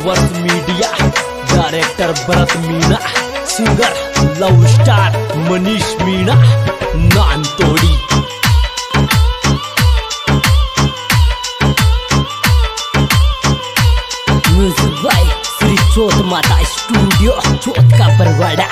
Lovers media, director Bharat Meena, singer love star Manish Meena, Nantodi. Music by Shri Chauth Mata studio, चौथ का बरवाड़ा।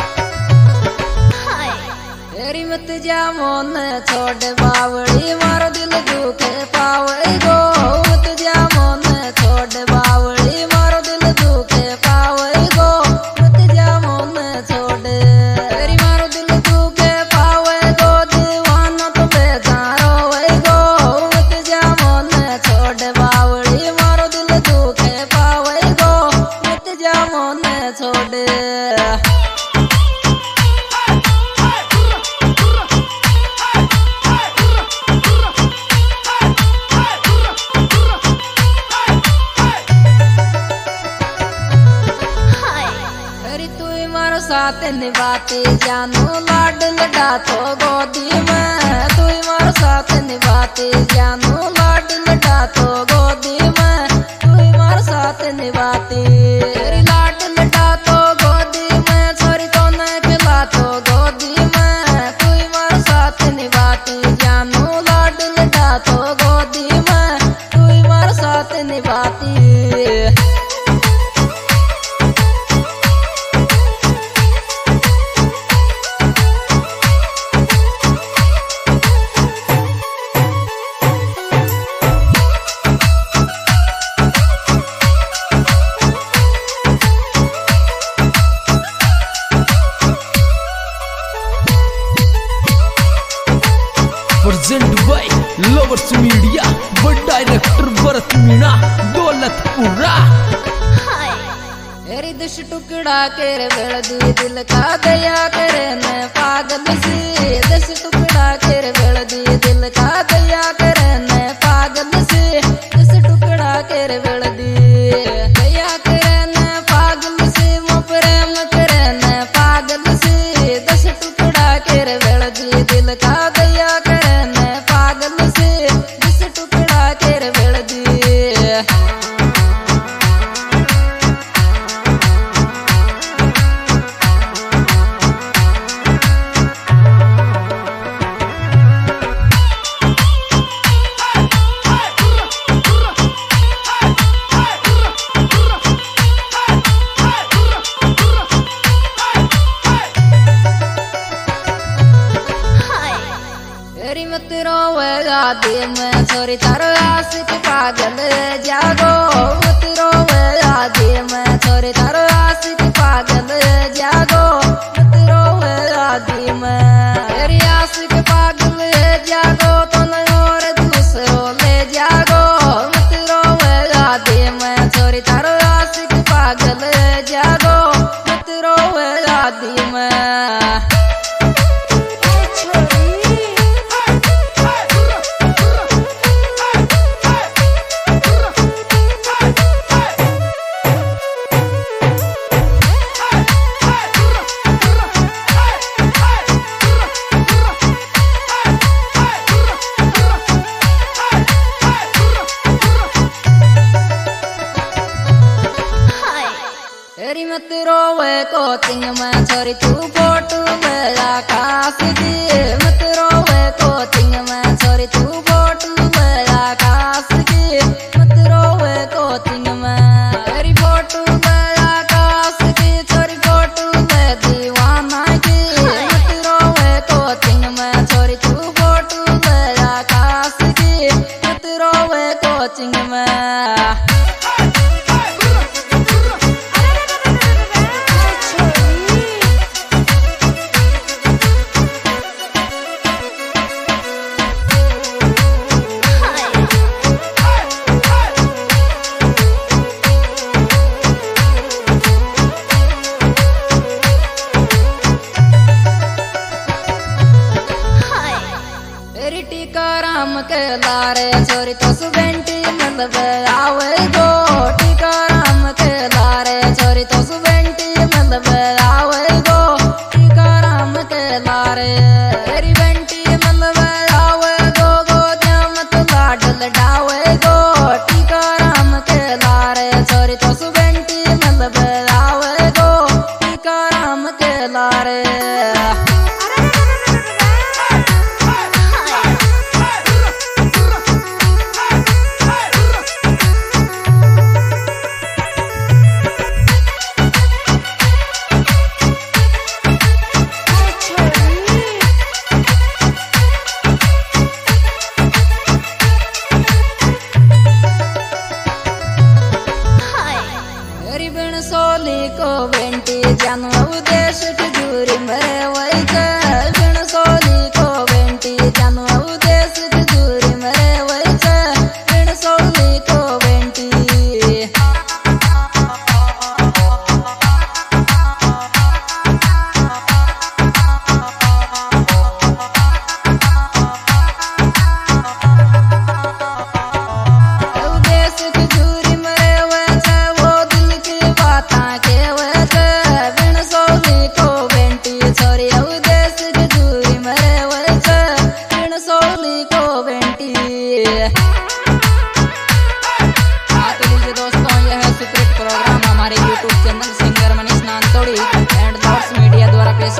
तेरी मत जा मोन छोड़ बावड़ी, मारो दिल दुखे पावे गो। मत जा मोन छोड़ बावड़ी, मारो दिल दुखे पावे गो। मत जा मोन छोड़, तेरी मारो दिल दुखे पावे गो। दीवाना तो बेजारो वे गो। मत जा मोन छोड़ बावड़ी, मारो दिल दुखे पावे गो। मत जा मोन छोड़। साथ निभाते जानू लाड लड़ा तो गोदी में। तू मारो साथ निभाते जानू लाड लड़ा तो गोदी में। तू मारो साथ निभाते, तेरी लाड लड़ा तो गोदी में। छोरी तो न खिला तो गोदी में। तू मारो साथ निभाते जानू लाड लड़ा तो गोदी में। तू मारो साथ निभाती। प्रेजेंट बाय लवर्स मीडिया व डायरेक्टर भरत मीणा, दौलतपुरा। तेरी दुश टुकड़ा कर बेड़ दी दिल का दया करे न पागल से। दस टुकड़ा कर बेड़ दी दिल का दया करे न पागल से। दस टुकड़ा कर बेड़ दी दया करे न पागल से। मो प्रेम करे न पागल से। दस टुकड़ा कर बेड़ दी दिल का दया करे न पागल से। दस टुकड़ा कर बेड़ दी। तेरी मत रोवे गादी में, छोरी तारो आशिक पागल जागो। मत रोवे गादी में, छोरी तारो आशिक पागल जागो। मत रोवे गादी में, तेरी आशिक पागल जागो। तो न और दूसरो ले जागो। मत रोवे गादी में, छोरी तारो आशिक पागल जागो। मत रोवे गादी में। तेरी मत रोवे कोचिंग में, छोरी तू फोटो में आकाश की। मत रोवे कोचिंग में, छोरी तू फोटो में आकाश की। मत रोवे कोचिंग में, तेरी फोटो में आकाश की। छोरी फोटो में दीवाना की। मत रोवे कोचिंग में, छोरी तू फोटो में आकाश की। मत रोवे कोचिंग में। टीकाराम के लारे छोरी तो सुबेंटी मतलब आवे गो। टीकाराम के लारे छोरी तो सुबेंटी मतलब आवे गो। टीकाराम के लारे तेरी बेंटी मतलब आवे गो। गोदिया मत लाडल डावे गो। टीकाराम के लारे छोरी तो सुबेंटी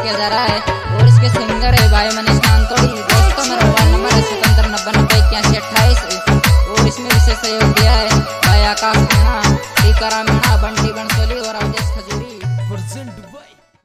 किया जा रहा है और इसके सिंगर है भाई मैंने